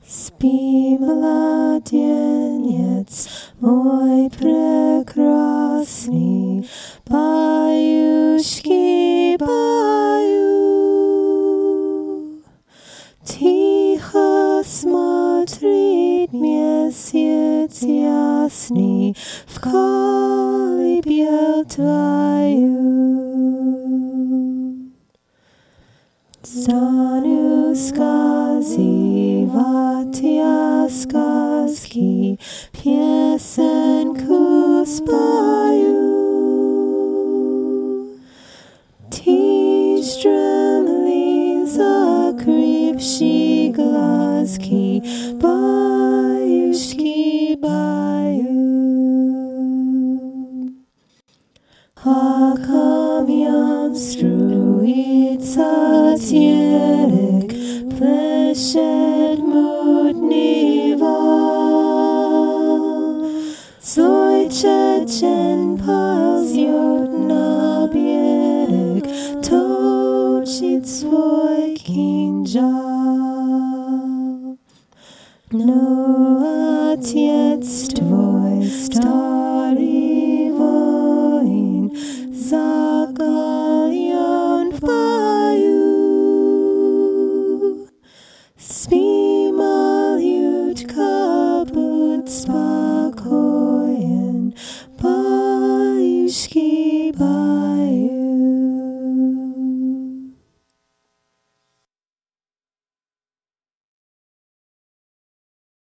Спи, младенец мой прекрасный, баюшки, баю. Тихо смотрит месяц ясный в колыбель твою. Стану сказывать я сказки, песенку спою. Ты стремли закрывши глазки, баюшки, баю. А камням струится терек, плещет мутный вал. Злой чечен ползет на берег, точит свой кинжал. Но отец твой